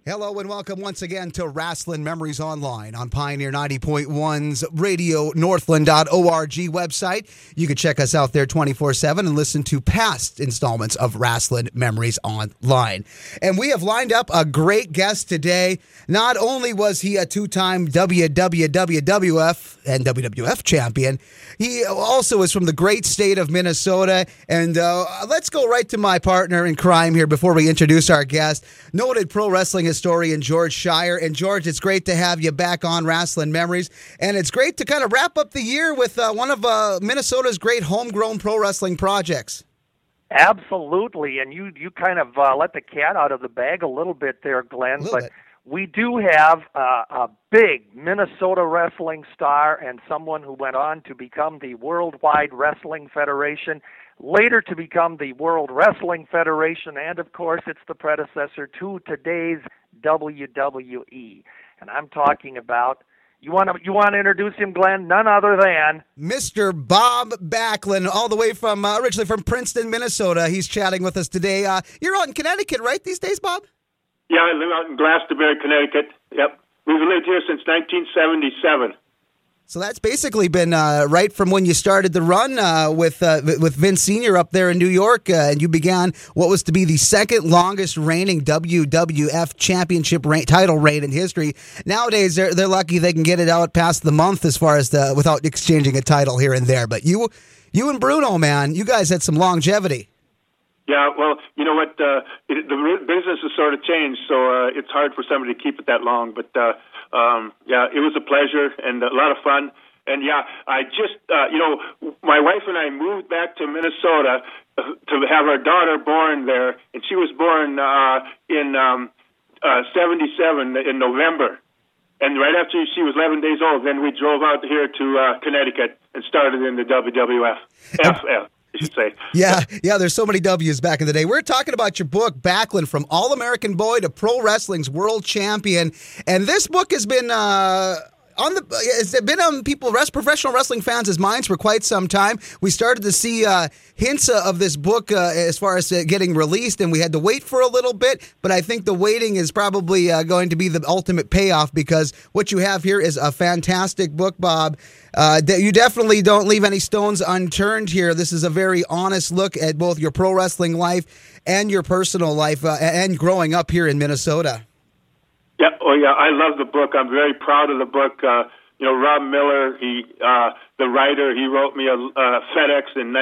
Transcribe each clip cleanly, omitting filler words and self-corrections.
Hello and welcome once again to Wrestling Memories Online on Pioneer 90.1's Radio Northland.org website. You can check us out there 24/7 and listen to past installments of Wrestling Memories Online. And we have lined up a great guest today. Not only was he a two-time WWF and WWF champion, he also is from the great state of Minnesota. And let's go right to my partner in crime here before we introduce our guest, noted pro wrestling historian George Schire. And George, it's great to have you back on Wrestling Memories, and it's great to kind of wrap up the year with one of Minnesota's great homegrown pro wrestling projects. Absolutely, and you kind of let the cat out of the bag a little bit there, Glenn, but we do have a big Minnesota wrestling star and someone who went on to become the Worldwide Wrestling Federation, later to become the World Wrestling Federation, and of course it's the predecessor to today's WWE. And I'm talking about, you want to introduce him, Glenn? None other than Mr. Bob Backlund, all the way from originally from Princeton, Minnesota. He's chatting with us today. You're out in Connecticut, right, these days, Bob? Yeah, I live out in Glastonbury, Connecticut. Yep. We've lived here since 1977. So that's basically been right from when you started the run with Vince Sr. up there in New York, and you began what was to be the second longest reigning WWF Championship title reign in history. Nowadays, they're lucky they can get it out past the month as far as without exchanging a title here and there. But you and Bruno, man, you guys had some longevity. Yeah, well, you know what? The business has sort of changed, so it's hard for somebody to keep it that long. But yeah, it was a pleasure and a lot of fun. And yeah, I just, my wife and I moved back to Minnesota to have our daughter born there, and she was born in 77 in November. And right after she was 11 days old, then we drove out here to Connecticut and started in the WWF. FF. I should say. Yeah, there's so many W's back in the day. We're talking about your book, Backlund, From All-American Boy to Pro Wrestling's World Champion. And this book has been on professional wrestling fans' minds for quite some time. We started to see hints of this book as far as getting released, and we had to wait for a little bit. But I think the waiting is probably going to be the ultimate payoff, because what you have here is a fantastic book, Bob. You definitely don't leave any stones unturned here. This is a very honest look at both your pro wrestling life and your personal life and growing up here in Minnesota. Yeah, I love the book. I'm very proud of the book. Rob Miller, the writer, he wrote me a FedEx in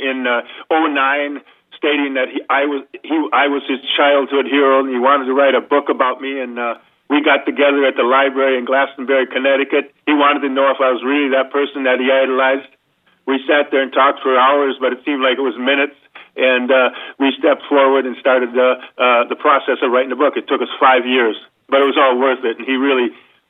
2009, stating that I was his childhood hero, and he wanted to write a book about me. And we got together at the library in Glastonbury, Connecticut. He wanted to know if I was really that person that he idolized. We sat there and talked for hours, but it seemed like it was minutes. And we stepped forward and started the process of writing the book. It took us 5 years, but it was all worth it. And he really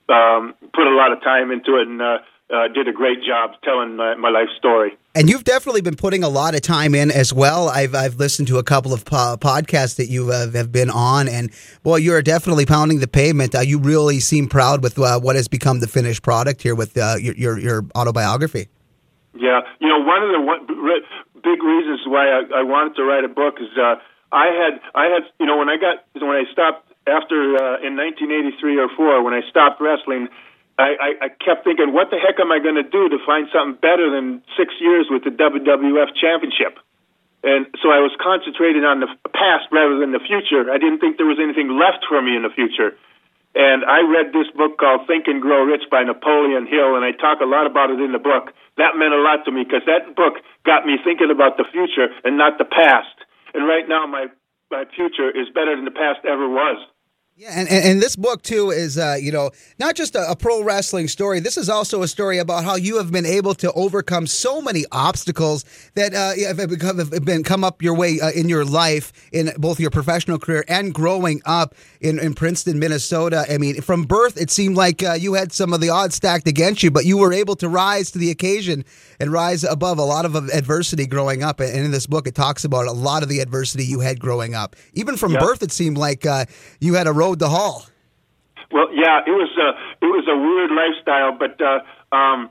put a lot of time into it and did a great job telling my life story. And you've definitely been putting a lot of time in as well. I've listened to a couple of podcasts that you have been on, and boy, you are definitely pounding the pavement. You really seem proud with what has become the finished product here with your autobiography. Yeah, one of the big reasons why I wanted to write a book is I had when I stopped after in 1983 or 4 when I stopped wrestling. I kept thinking, what the heck am I going to do to find something better than 6 years with the WWF Championship? And so I was concentrating on the past rather than the future. I didn't think there was anything left for me in the future. And I read this book called Think and Grow Rich by Napoleon Hill, and I talk a lot about it in the book. That meant a lot to me because that book got me thinking about the future and not the past. And right now my future is better than the past ever was. Yeah, and this book, too, is, not just a pro wrestling story. This is also a story about how you have been able to overcome so many obstacles that have come up your way in your life, in both your professional career and growing up in Princeton, Minnesota. I mean, from birth, it seemed like you had some of the odds stacked against you, but you were able to rise to the occasion and rise above a lot of adversity growing up. And in this book, it talks about a lot of the adversity you had growing up. Even from birth, it seemed like you had a road to haul. Well, yeah, it was a weird lifestyle, but I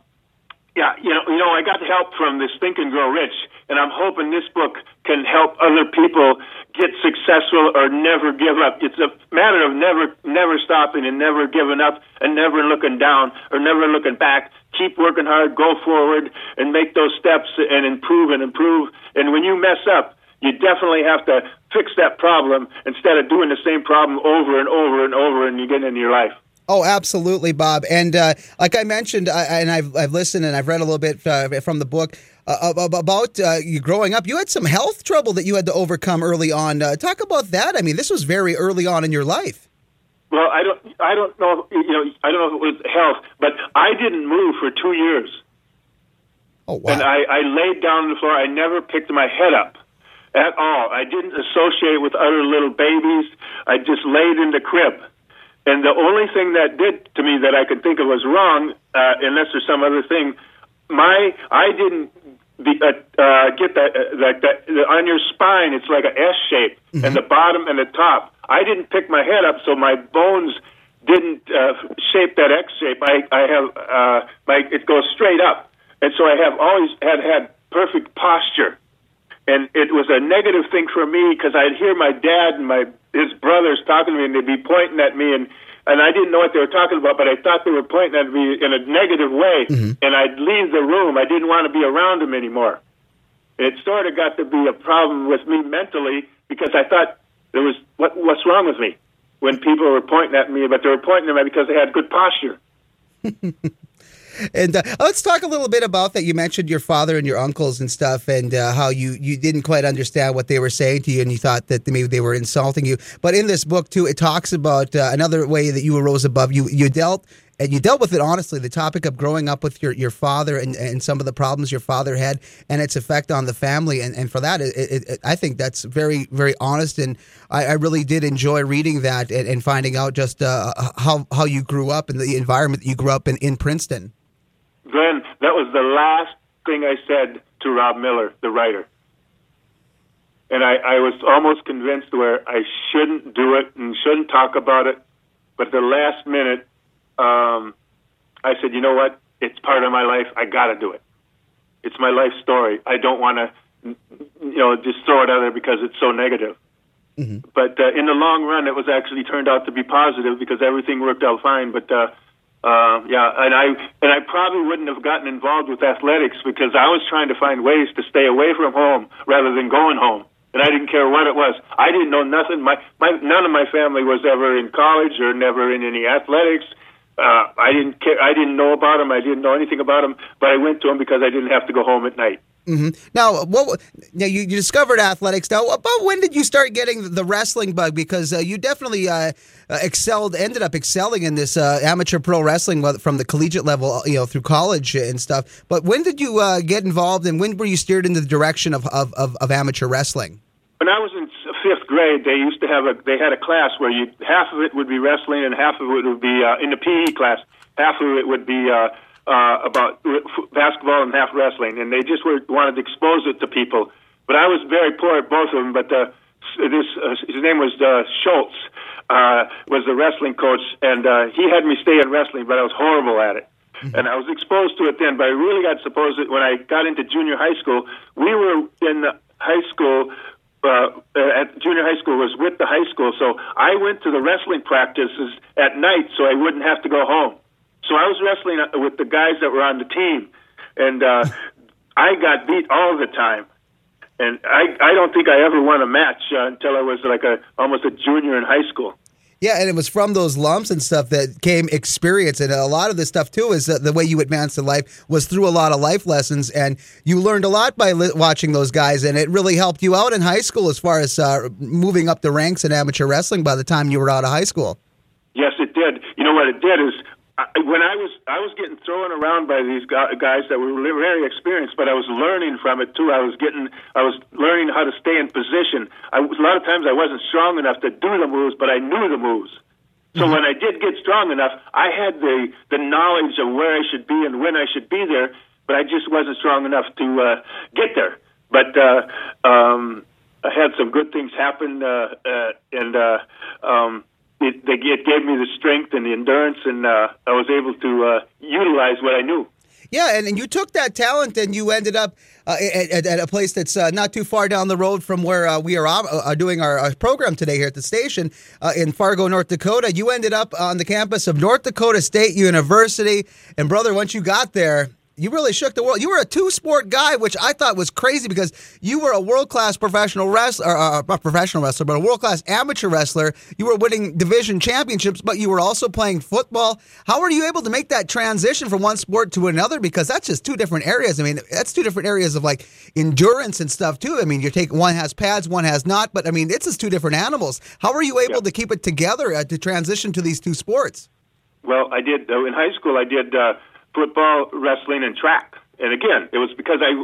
got help from this Think and Grow Rich, and I'm hoping this book can help other people get successful or never give up. It's a matter of never stopping and never giving up and never looking down or never looking back. Keep working hard, go forward, and make those steps and improve and improve. And when you mess up, you definitely have to fix that problem instead of doing the same problem over and over and over and you get into your life. Oh, absolutely, Bob. And like I mentioned, I've listened and I've read a little bit from the book about you growing up. You had some health trouble that you had to overcome early on. Talk about that. I mean, this was very early on in your life. Well, I don't know. I don't know if it was health, but I didn't move for 2 years. Oh, wow! And I laid down on the floor. I never picked my head up at all. I didn't associate with other little babies. I just laid in the crib. And the only thing that did to me that I could think of was wrong, unless there's some other thing, I didn't get that on your spine. It's like an S shape, mm-hmm. and the bottom and the top. I didn't pick my head up, so my bones didn't shape that X shape. I have it goes straight up, and so I have always had perfect posture. And it was a negative thing for me because I'd hear my dad and his brothers talking to me, and they'd be pointing at me, and I didn't know what they were talking about, but I thought they were pointing at me in a negative way, mm-hmm. and I'd leave the room. I didn't want to be around them anymore. It sort of got to be a problem with me mentally because I thought there was what's wrong with me when people were pointing at me, but they were pointing at me because they had good posture. And let's talk a little bit about that. You mentioned your father and your uncles and stuff, and how you didn't quite understand what they were saying to you, and you thought that maybe they were insulting you. But in this book too, it talks about another way that you arose above. You dealt with it honestly. The topic of growing up with your father and some of the problems your father had and its effect on the family. And for that, I think that's very, very honest. And I really did enjoy reading that and finding out just how you grew up and the environment that you grew up in Princeton. Glenn, that was the last thing I said to Rob Miller, the writer. And I was almost convinced where I shouldn't do it and shouldn't talk about it. But the last minute, I said, you know what? It's part of my life. I got to do it. It's my life story. I don't want to, just throw it out there because it's so negative. Mm-hmm. But in the long run, it was actually turned out to be positive because everything worked out fine. But and I probably wouldn't have gotten involved with athletics because I was trying to find ways to stay away from home rather than going home. And I didn't care what it was. I didn't know nothing. None of my family was ever in college or never in any athletics. I didn't care. I didn't know about them. I didn't know anything about them. But I went to them because I didn't have to go home at night. Mm-hmm. Now, you discovered athletics. Now, about when did you start getting the wrestling bug? Because you definitely ended up excelling in this amateur pro wrestling from the collegiate level, through college and stuff. But when did you get involved, and when were you steered into the direction of amateur wrestling? When I was in fifth grade, they used to they had a class where half of it would be wrestling and half of it would be in the PE class. Half of it would be about basketball and half wrestling, and they just wanted to expose it to people. But I was very poor at both of them. But his name was Schultz, was the wrestling coach, and he had me stay in wrestling, but I was horrible at it. Mm-hmm. And I was exposed to it then, but I really got exposed to it when I got into junior high school. We were in high school. At junior high school was with the high school, so I went to the wrestling practices at night so I wouldn't have to go home. So I was wrestling with the guys that were on the team, and I got beat all the time. And I don't think I ever won a match until I was almost a junior in high school. Yeah, and it was from those lumps and stuff that came experience. And a lot of this stuff, too, is the way you advanced in life was through a lot of life lessons. And you learned a lot by watching those guys. And it really helped you out in high school as far as moving up the ranks in amateur wrestling by the time you were out of high school. Yes, it did. You know what it did is when I was getting thrown around by these guys that were very experienced, but I was learning from it too. I was learning how to stay in position. A lot of times I wasn't strong enough to do the moves, but I knew the moves. So when I did get strong enough, I had the knowledge of where I should be and when I should be there, but I just wasn't strong enough to get there. But I had some good things happen, It gave me the strength and the endurance, and I was able to utilize what I knew. Yeah, and you took that talent and you ended up at a place that's not too far down the road from where we are doing our program today here at the station in Fargo, North Dakota. You ended up on the campus of North Dakota State University. And, brother, once you got there, you really shook the world. You were a two-sport guy, which I thought was crazy because you were a world-class professional wrestler, not professional wrestler, but a world-class amateur wrestler. You were winning division championships, but you were also playing football. How were you able to make that transition from one sport to another? Because that's just two different areas. I mean, that's two different areas of, like, endurance and stuff, too. I mean, one has pads, one has not, but, I mean, it's just two different animals. How were you able to keep it together to transition to these two sports? Well, I did. In high school, I did football, wrestling, and track. And again, it was because I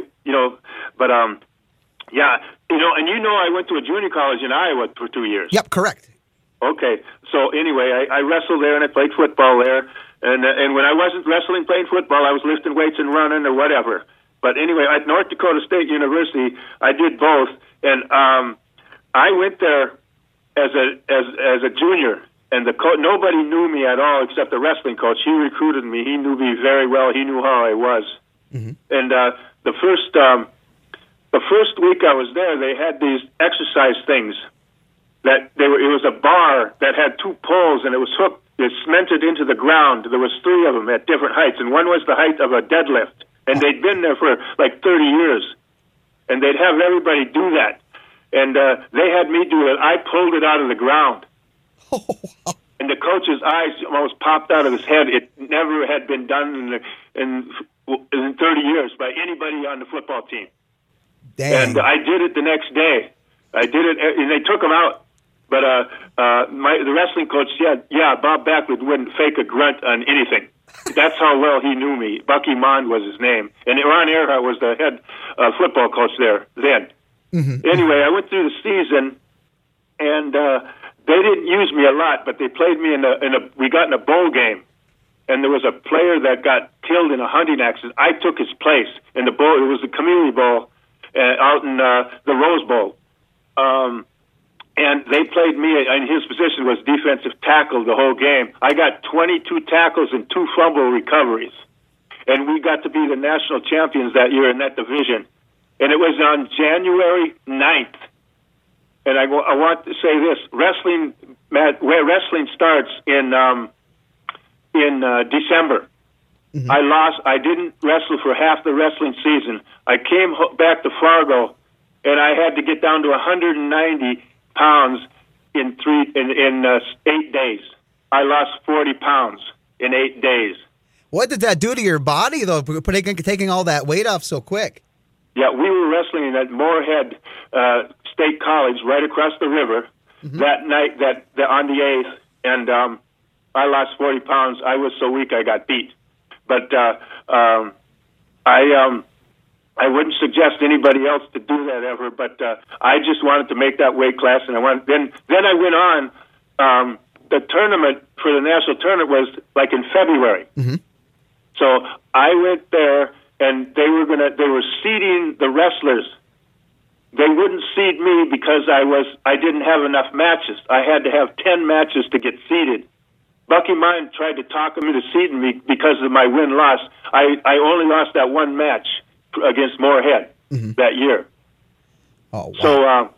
went to a junior college in Iowa for 2 years. Yep, correct. Okay. So anyway, I wrestled there and I played football there. And when I wasn't wrestling, playing football, I was lifting weights and running or whatever. But anyway, at North Dakota State University, I did both. And I went there as a junior. And nobody knew me at all except the wrestling coach. He recruited me. He knew me very well. He knew how I was. Mm-hmm. And the first week I was there, they had these exercise things it was a bar that had two poles and it was hooked. It cemented into the ground. There was three of them at different heights, and one was the height of a deadlift. And they'd been there for like 30 years, and they'd have everybody do that. And they had me do it. I pulled it out of the ground. And the coach's eyes almost popped out of his head. It never had been done in 30 years by anybody on the football team. Dang. And I did it the next day. I did it, and they took him out. But the wrestling coach said, Bob Backlund wouldn't fake a grunt on anything. That's how well he knew me. Bucky Mond was his name. And Ron Earhart was the head football coach there then. Mm-hmm. Anyway, I went through the season, and they didn't use me a lot, but they played me we got in a bowl game, and there was a player that got killed in a hunting accident. I took his place in the bowl. It was the Community Bowl out in the Rose Bowl. And they played me, and his position was defensive tackle the whole game. I got 22 tackles and 2 fumble recoveries. And we got to be the national champions that year in that division. And it was on January 9th. And I want to say this: wrestling starts in December. Mm-hmm. I didn't wrestle for half the wrestling season. I came back to Fargo, and I had to get down to 190 pounds in 8 days. I lost 40 pounds in 8 days. What did that do to your body, though, taking all that weight off so quick? Yeah, we were wrestling at Moorhead State College right across the river that night on the 8th, and I lost 40 pounds. I was so weak I got beat. But I wouldn't suggest anybody else to do that ever, but I just wanted to make that weight class, and then I went on. The tournament for the national tournament was like in February. Mm-hmm. So I went there, and they were seeding the wrestlers. They wouldn't seed me because I didn't have enough matches. I had to have 10 matches to get seeded. Bucky Mine tried to talk me to seeding me because of my win-loss. I only lost that one match against Moorhead that year. Oh, wow. So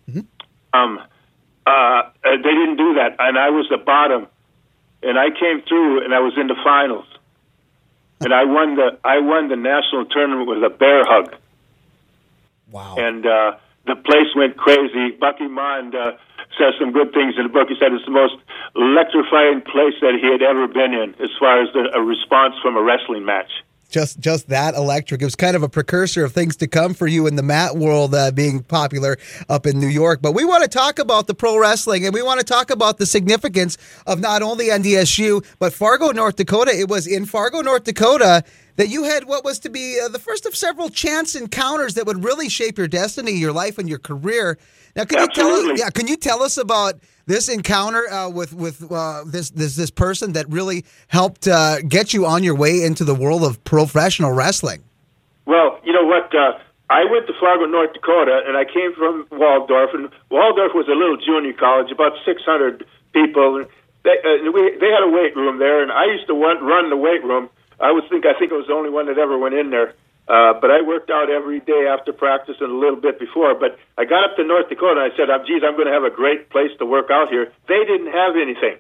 they didn't do that, and I was the bottom, and I came through, and I was in the finals, and I won the national tournament with a bear hug. Wow! And the place went crazy. Bucky Mond says some good things in the book. He said it's the most electrifying place that he had ever been in, as far as a response from a wrestling match. Just that electric. It was kind of a precursor of things to come for you in the mat world being popular up in New York. But we want to talk about the pro wrestling, and we want to talk about the significance of not only NDSU, but Fargo, North Dakota. It was in Fargo, North Dakota that you had what was to be the first of several chance encounters that would really shape your destiny, your life, and your career. Now, can you tell us about this encounter with this person that really helped get you on your way into the world of professional wrestling? Well, you know what? I went to Fargo, North Dakota, and I came from Waldorf, and Waldorf was a little junior college, about 600 people. They had a weight room there, and I used to run the weight room. I think I was the only one that ever went in there. But I worked out every day after practice and a little bit before. But I got up to North Dakota and I said, geez, I'm going to have a great place to work out here. They didn't have anything.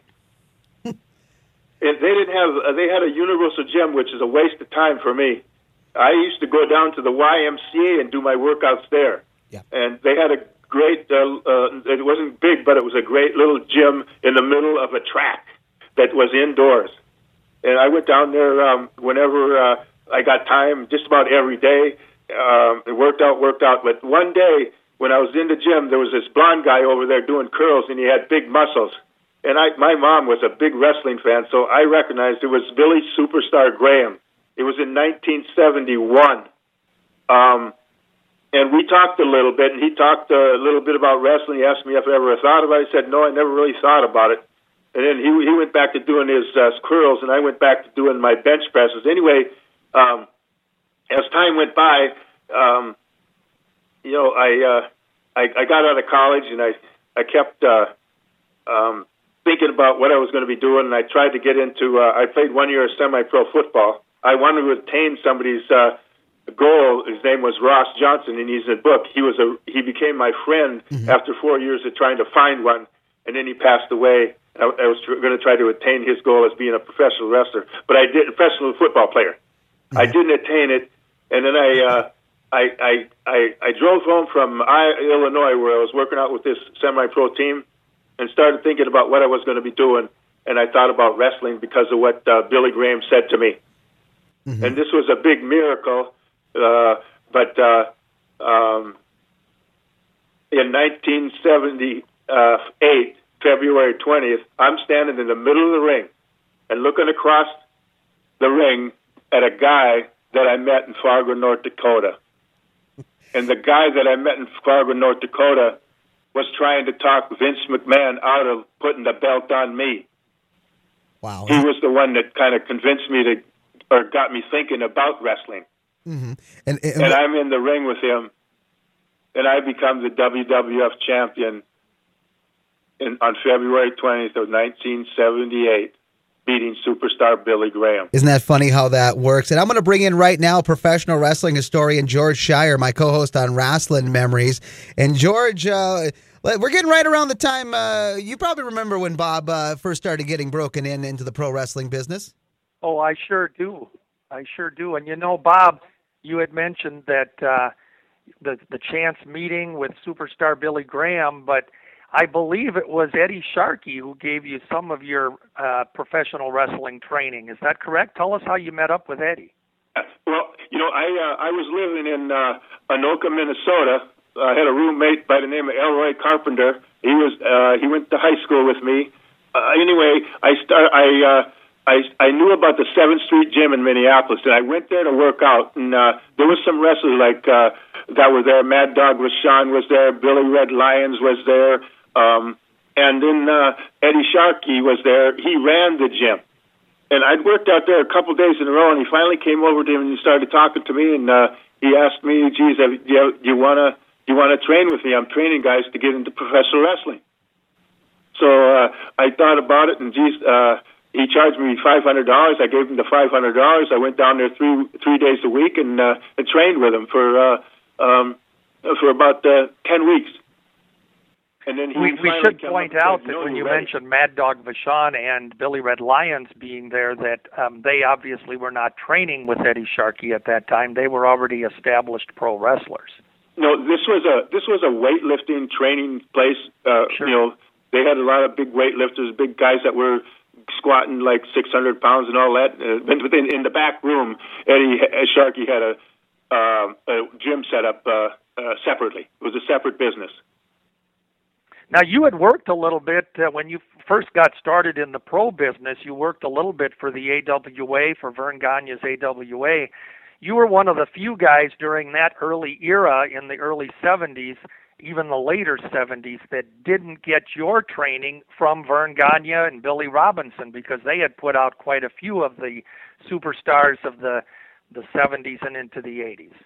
They had a universal gym, which is a waste of time for me. I used to go down to the YMCA and do my workouts there. Yeah. And they had a great, it wasn't big, but it was a great little gym in the middle of a track that was indoors. And I went down there whenever I got time, just about every day. Worked out. But one day when I was in the gym, there was this blonde guy over there doing curls, and he had big muscles. And my mom was a big wrestling fan, so I recognized it was Billy Superstar Graham. It was in 1971. And we talked a little bit, and he talked a little bit about wrestling. He asked me if I ever thought about it. I said, no, I never really thought about it. And then he went back to doing his curls, and I went back to doing my bench presses. Anyway, as time went by, I got out of college, and I kept thinking about what I was going to be doing, and I tried to get into. I played 1 year of semi-pro football. I wanted to attain somebody's goal. His name was Ross Johnson, and he's in the book. He became my friend after 4 years of trying to find one, and then he passed away. I was going to try to attain his goal as being a professional wrestler, but I did, a professional football player. I didn't attain it, and then I drove home from Illinois, where I was working out with this semi-pro team, and started thinking about what I was going to be doing, and I thought about wrestling because of what Billy Graham said to me. And this was a big miracle, but in 1978, February 20th, I'm standing in the middle of the ring and looking across the ring at a guy that I met in Fargo, North Dakota. And the guy that I met in Fargo, North Dakota was trying to talk Vince McMahon out of putting the belt on me. Wow. He was the one that kind of convinced me to, or got me thinking about wrestling. And I'm in the ring with him, and I become the WWF champion on February 20th of 1978, beating superstar Billy Graham. Isn't that funny how that works? And I'm going to bring in right now professional wrestling historian George Schire, my co-host on Wrestling Memories. And George, we're getting right around the time, you probably remember when Bob first started getting broken into the pro wrestling business. Oh, I sure do. And you know, Bob, you had mentioned that the chance meeting with superstar Billy Graham, but I believe it was Eddie Sharkey who gave you some of your professional wrestling training. Is that correct? Tell us how you met up with Eddie. Well, you know, I was living in Anoka, Minnesota. I had a roommate by the name of Elroy Carpenter. He went to high school with me. Anyway, I knew about the 7th Street Gym in Minneapolis, and I went there to work out. And there was some wrestlers that were there. Mad Dog Vachon was there. Billy Red Lyons was there. And then Eddie Sharkey was there. He ran the gym. And I'd worked out there a couple of days in a row, and he finally came over to him and he started talking to me, and he asked me, geez, do you want to train with me? I'm training guys to get into professional wrestling. So I thought about it, and geez, he charged me $500. I gave him the $500. I went down there three days a week and trained with him for about 10 weeks. And then we should point out that when you mentioned Mad Dog Vachon and Billy Red Lyons being there, that they obviously were not training with Eddie Sharkey at that time. They were already established pro wrestlers. No, this was a weightlifting training place. Sure. You know, they had a lot of big weightlifters, big guys that were squatting like 600 pounds and all that. But in the back room, Eddie Sharkey had a gym set up separately. It was a separate business. Now, you had worked a little bit when you first got started in the pro business. You worked a little bit for the AWA, for Vern Gagne's AWA. You were one of the few guys during that early era in the early 70s, even the later 70s, that didn't get your training from Vern Gagne and Billy Robinson, because they had put out quite a few of the superstars of the 70s and into the 80s.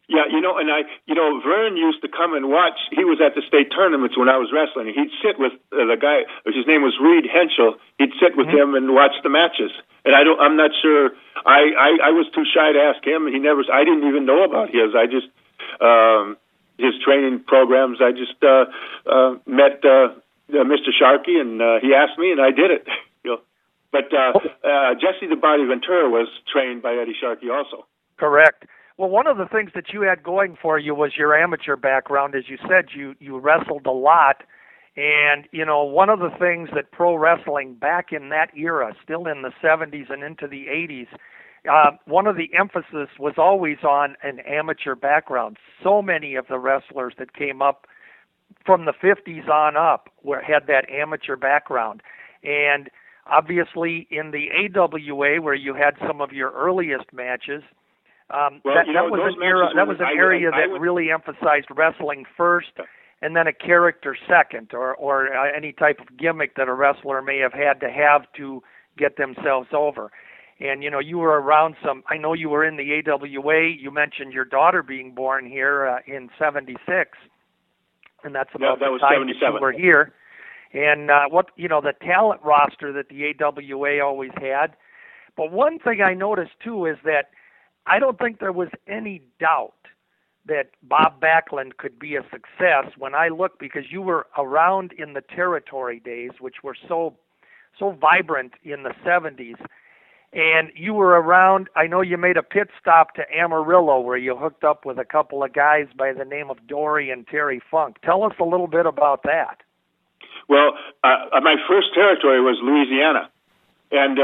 Yeah, Vern used to come and watch. He was at the state tournaments when I was wrestling. He'd sit with the guy, his name was Reed Henschel. He'd sit with him and watch the matches. And I'm not sure. I was too shy to ask him. I didn't even know about his. I just his training programs. I just met Mr. Sharkey, and he asked me, and I did it. But Jesse the Body Ventura was trained by Eddie Sharkey also. Correct. Well, one of the things that you had going for you was your amateur background. As you said, you wrestled a lot. And, one of the things that pro wrestling back in that era, still in the 70s and into the 80s, one of the emphasis was always on an amateur background. So many of the wrestlers that came up from the 50s on up had that amateur background. And obviously in the AWA, where you had some of your earliest matches, that was an area that really emphasized wrestling first and then a character second, or any type of gimmick that a wrestler may have had to have to get themselves over. And, you were around I know you were in the AWA. You mentioned your daughter being born here in 76, and that's about the time that you were here. And the talent roster that the AWA always had. But one thing I noticed, too, is that I don't think there was any doubt that Bob Backlund could be a success when I look, because you were around in the territory days, which were so vibrant in the 70s. And you were around, I know you made a pit stop to Amarillo where you hooked up with a couple of guys by the name of Dory and Terry Funk. Tell us a little bit about that. Well, my first territory was Louisiana. And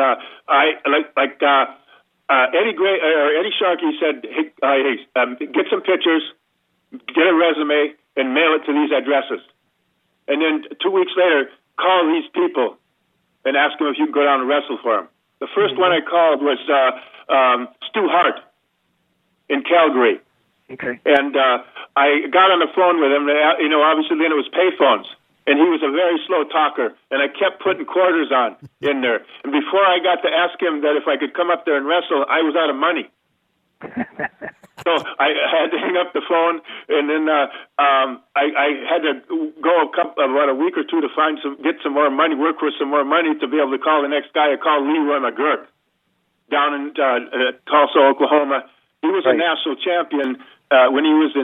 Eddie Sharkey said, hey, get some pictures, get a resume, and mail it to these addresses. And then 2 weeks later, call these people and ask them if you can go down and wrestle for them. The first one I called was Stu Hart in Calgary. Okay. And I got on the phone with him. Obviously then it was payphones. And he was a very slow talker, and I kept putting quarters on in there. And before I got to ask him that if I could come up there and wrestle, I was out of money. So I had to hang up the phone, and then I had to go about a week or two to get some more money, work for some more money to be able to call the next guy. I called Leroy McGurk down in Tulsa, Oklahoma. He was a national champion when he was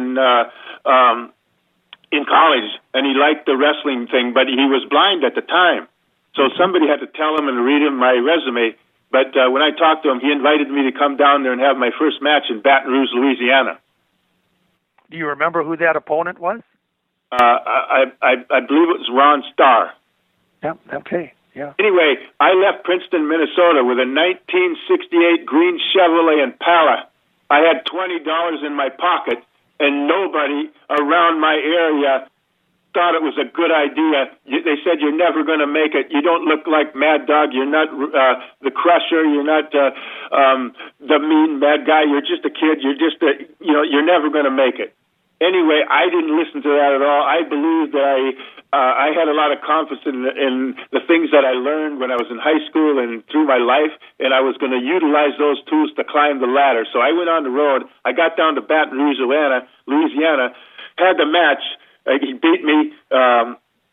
in college, and he liked the wrestling thing, but he was blind at the time. So somebody had to tell him and read him my resume. But when I talked to him, he invited me to come down there and have my first match in Baton Rouge, Louisiana. Do you remember who that opponent was? I believe it was Ron Starr. Yeah, okay, yeah. Anyway, I left Princeton, Minnesota with a 1968 green Chevrolet Impala. I had $20 in my pocket, and nobody around my area thought it was a good idea. They said, you're never going to make it. You don't look like Mad Dog. You're not the Crusher. You're not the mean bad guy. You're just a kid. You're just you're never going to make it. Anyway, I didn't listen to that at all. I believed that I had a lot of confidence in the things that I learned when I was in high school and through my life, and I was going to utilize those tools to climb the ladder. So I went on the road. I got down to Baton Rouge, Louisiana, had the match. He beat me, and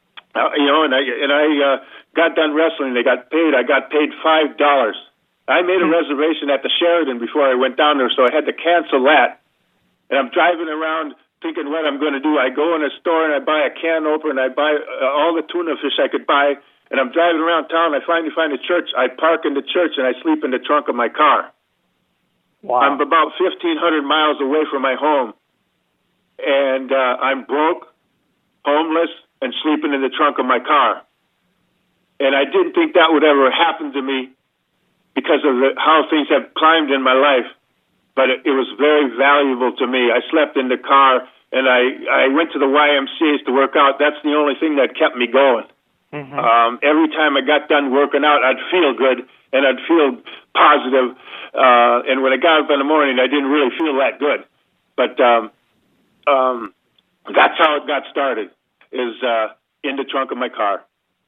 I got done wrestling. They got paid. I got paid $5. I made a reservation at the Sheraton before I went down there, so I had to cancel that. And I'm driving around thinking what I'm going to do. I go in a store and I buy a can opener and I buy all the tuna fish I could buy. And I'm driving around town. I finally find a church. I park in the church and I sleep in the trunk of my car. Wow. I'm about 1,500 miles away from my home, and I'm broke, homeless, and sleeping in the trunk of my car. And I didn't think that would ever happen to me because of how things have climbed in my life. But it was very valuable to me. I slept in the car, and I went to the YMCA's to work out. That's the only thing that kept me going. Mm-hmm. Every time I got done working out, I'd feel good, and I'd feel positive. And when I got up in the morning, I didn't really feel that good. But that's how it got started, is in the trunk of my car.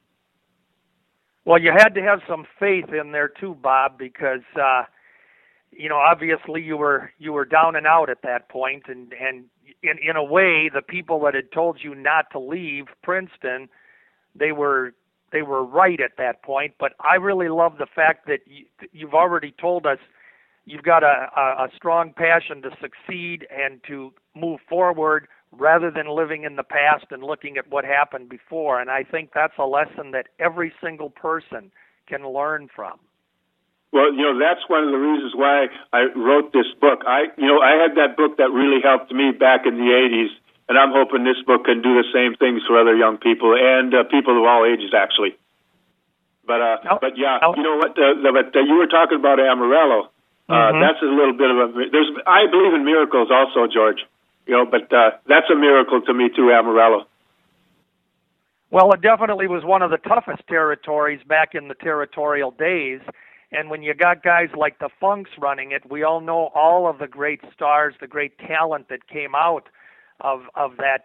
Well, you had to have some faith in there too, Bob, because obviously you were down and out at that point, and in a way, the people that had told you not to leave Princeton, they were right at that point. But I really love the fact that you've already told us you've got a strong passion to succeed and to move forward rather than living in the past and looking at what happened before. And I think that's a lesson that every single person can learn from. Well, that's one of the reasons why I wrote this book. I had that book that really helped me back in the 80s, and I'm hoping this book can do the same things for other young people and people of all ages, actually. But yeah, you know what? But you were talking about Amarillo. That's a little bit of I believe in miracles also, George. But that's a miracle to me too, Amarillo. Well, it definitely was one of the toughest territories back in the territorial days. And when you got guys like the Funks running it, we all know all of the great stars, the great talent that came out of that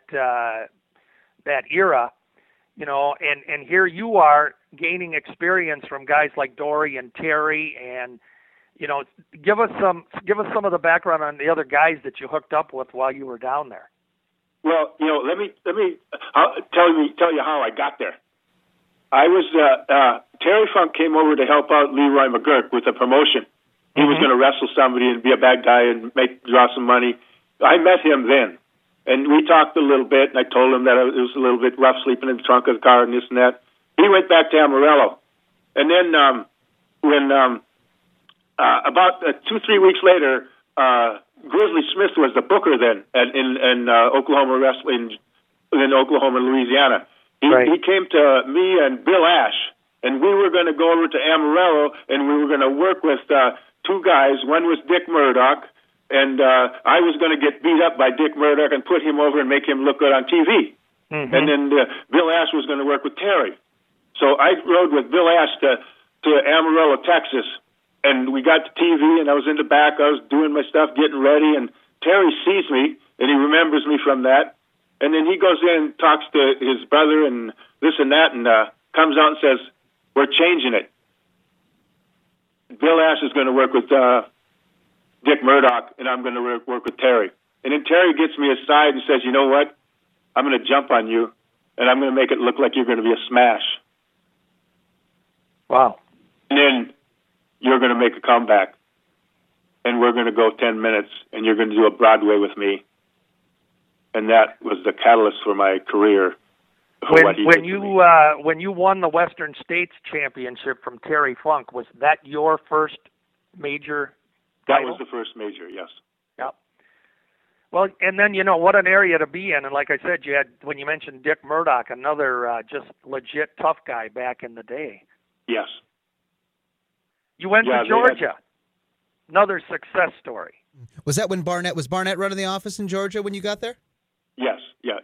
era, and here you are gaining experience from guys like Dory and Terry, and give us some of the background on the other guys that you hooked up with while you were down there. Well, let me tell you how I got there. I was Terry Funk came over to help out Leroy McGurk with a promotion. He was going to wrestle somebody and be a bad guy and draw some money. I met him then, and we talked a little bit. And I told him that it was a little bit rough sleeping in the trunk of the car and this and that. He went back to Amarillo, and then when about 2-3 weeks later, Grizzly Smith was the booker then in Oklahoma wrestling in Oklahoma, Louisiana. He came to me and Bill Ash, and we were going to go over to Amarillo, and we were going to work with two guys. One was Dick Murdoch, and I was going to get beat up by Dick Murdoch and put him over and make him look good on TV. And then Bill Ash was going to work with Terry. So I rode with Bill Ash to Amarillo, Texas, and we got to TV, and I was in the back. I was doing my stuff, getting ready, and Terry sees me, and he remembers me from that. And then he goes in and talks to his brother and this and that, and comes out and says, "We're changing it. Bill Ash is going to work with Dick Murdoch, and I'm going to work with Terry." And then Terry gets me aside and says, "You know what? I'm going to jump on you, and I'm going to make it look like you're going to be a smash." Wow. And then you're going to make a comeback, and we're going to go 10 minutes, and you're going to do a Broadway with me. And that was the catalyst for my career. When you won the Western States Championship from Terry Funk, was that your first major title? That was the first major, yes. Yep. Well, and then what an area to be in. And like I said, you had, when you mentioned Dick Murdoch, another just legit tough guy back in the day. Yes. You went to Georgia. Another success story. Was that when Barnett running the office in Georgia when you got there? Yes, yeah.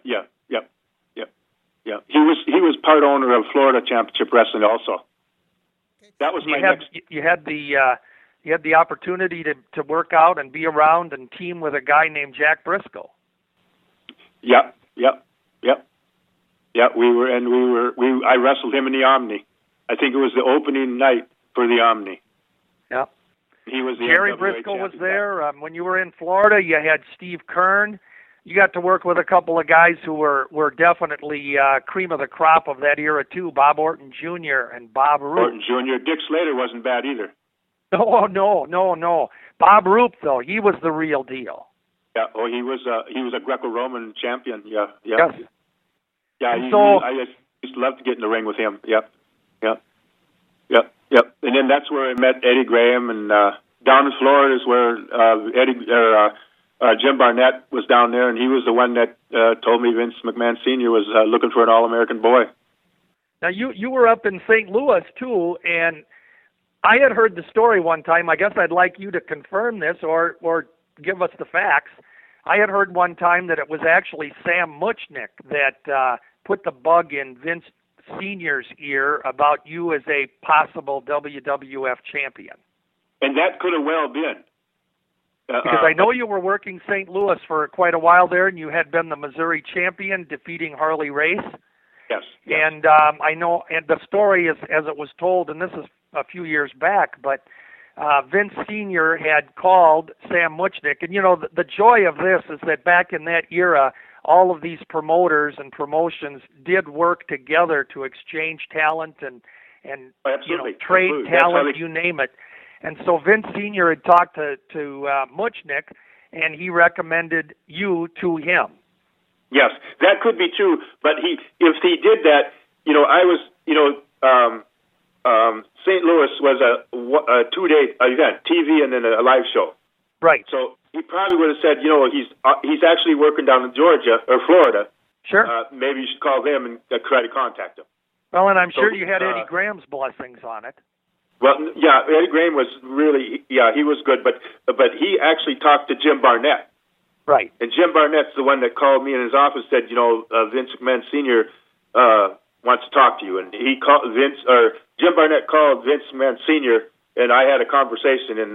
He was part owner of Florida Championship Wrestling also. That was you had the opportunity to work out and be around and team with a guy named Jack Briscoe. Yep. I wrestled him in the Omni. I think it was the opening night for the Omni. Yep. He was the Jerry NWA Briscoe was champion. there. When you were in Florida, you had Steve Kern. You got to work with a couple of guys who were definitely cream of the crop of that era too. Bob Orton Jr. and Bob Roop. Orton Jr. Dick Slater wasn't bad either. Oh no. Bob Roop though, he was the real deal. Yeah. Oh, he was a Greco-Roman champion. Yeah. Yes. Yeah. I used to love to get in the ring with him. Yep. And then that's where I met Eddie Graham, and down in Florida is where Jim Barnett was down there, and he was the one that told me Vince McMahon Sr. was looking for an All-American boy. Now, you were up in St. Louis, too, and I had heard the story one time. I guess I'd like you to confirm this or give us the facts. I had heard one time that it was actually Sam Muchnick that put the bug in Vince Sr.'s ear about you as a possible WWF champion. And that could have well been. Because I know you were working St. Louis for quite a while there, and you had been the Missouri champion, defeating Harley Race. Yes. And I know, and the story is as it was told, and this is a few years back, but Vince Sr. had called Sam Muchnick. And, the joy of this is that back in that era, all of these promoters and promotions did work together to exchange talent and trade talent, you name it. And so Vince Sr. had talked to Muchnick, and he recommended you to him. Yes, that could be true. But if he did that, I was, St. Louis was a 2-day event, TV and then a live show. Right. So he probably would have said, he's actually working down in Georgia or Florida. Sure. Maybe you should call them and try to contact him. Well, and I'm sure you had Eddie Graham's blessings on it. Well, yeah, Eddie Graham was really, he was good, but he actually talked to Jim Barnett. Right. And Jim Barnett's the one that called me in his office, said, Vince McMahon Sr. Wants to talk to you. And Jim Barnett called Vince McMahon Sr., and I had a conversation in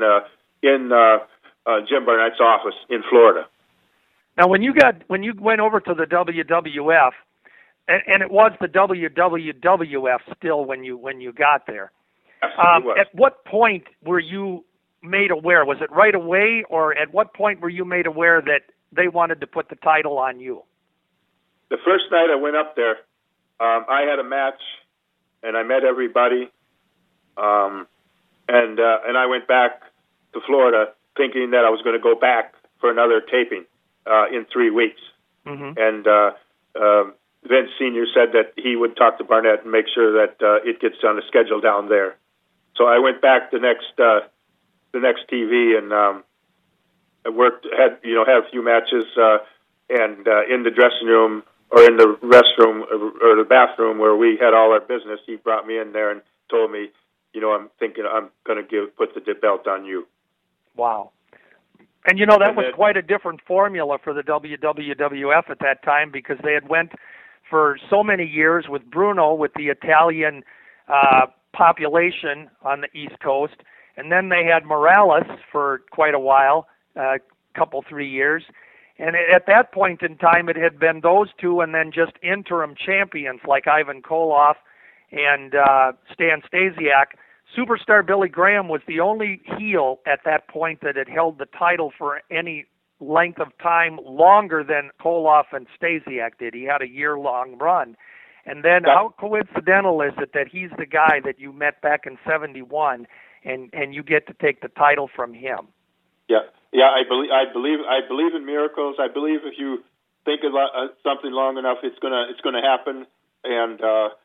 Jim Barnett's office in Florida. Now, when you went over to the WWF, and it was the WWF still when you got there. At what point were you made aware? Was it right away, or at what point were you made aware that they wanted to put the title on you? The first night I went up there, I had a match, and I met everybody, and I went back to Florida thinking that I was going to go back for another taping in 3 weeks. Mm-hmm. And Vince Sr. said that he would talk to Barnett and make sure that it gets on the schedule down there. So I went back the next TV and I worked, had a few matches, and in the dressing room or in the restroom or the bathroom where we had all our business, he brought me in there and told me, I'm thinking I'm going to put the belt on you. Wow. And that was quite a different formula for the WWF at that time, because they had went for so many years with Bruno, with the Italian population on the East Coast, and then they had Morales for quite a while, couple 3 years. And at that point in time, it had been those two and then just interim champions like Ivan Koloff and Stan Stasiak. Superstar Billy Graham was the only heel at that point that had held the title for any length of time longer than Koloff and Stasiak did. He had a year-long run. And then how coincidental is it that he's the guy that you met back in '71 and you get to take the title from him? Yeah. I believe in miracles. I believe if you think about something long enough, it's gonna happen. And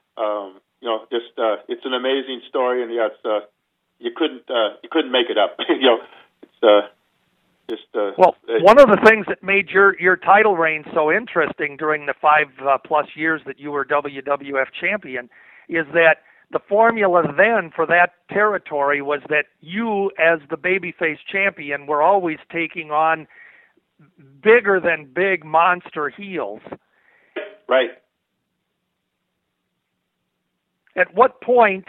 it's an amazing story. And you couldn't make it up. Well, one of the things that made your title reign so interesting during the 5+ years that you were WWF champion is that the formula then for that territory was that you, as the babyface champion, were always taking on bigger than big monster heels. Right. At what point,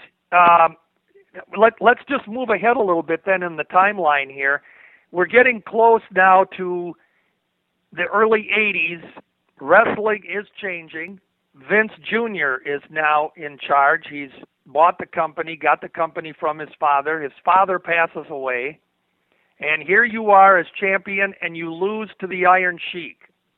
let's just move ahead a little bit then in the timeline here. We're getting close now to the early 80s. Wrestling is changing. Vince Jr. is now in charge. He's bought the company, got the company from his father. His father passes away. And here you are as champion, and you lose to the Iron Sheik.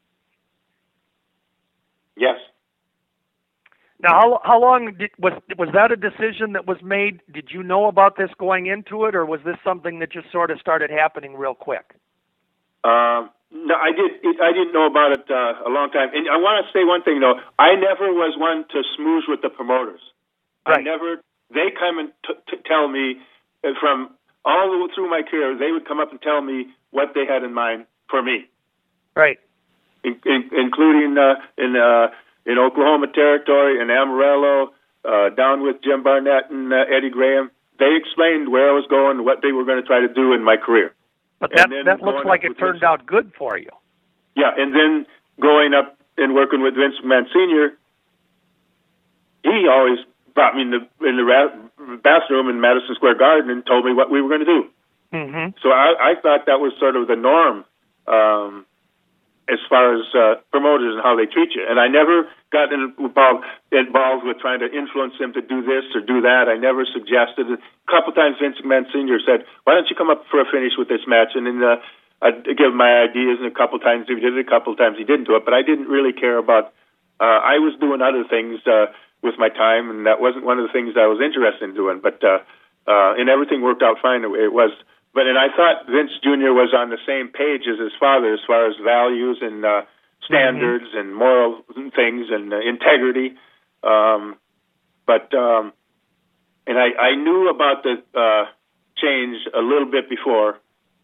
Yes. Now, how long was that a decision that was made? Did you know about this going into it, or was this something that just sort of started happening real quick? No, I didn't know about it a long time. And I want to say one thing, though. I never was one to smooze with the promoters. Right. They come and tell me from all the way through my career, they would come up and tell me what they had in mind for me. Right. Including in Oklahoma territory, in Amarillo, down with Jim Barnett and Eddie Graham. They explained where I was going, what they were going to try to do in my career. But that looks like it turned out good for you. Yeah, and then going up and working with Vince McMahon Sr., he always brought me in the bathroom in Madison Square Garden and told me what we were going to do. Mm-hmm. So I thought that was sort of the norm as far as promoters and how they treat you. And I never got involved with trying to influence him to do this or do that. I never suggested it. A couple times Vince McMahon Sr. said, why don't you come up for a finish with this match? And then I'd give him my ideas, and a couple times he did it, a couple times he didn't do it. But I didn't really care about I was doing other things with my time, and that wasn't one of the things I was interested in doing. But and everything worked out fine the way it was. And I thought Vince Jr. was on the same page as his father as far as values and standards and moral things and integrity. And I knew about the change a little bit before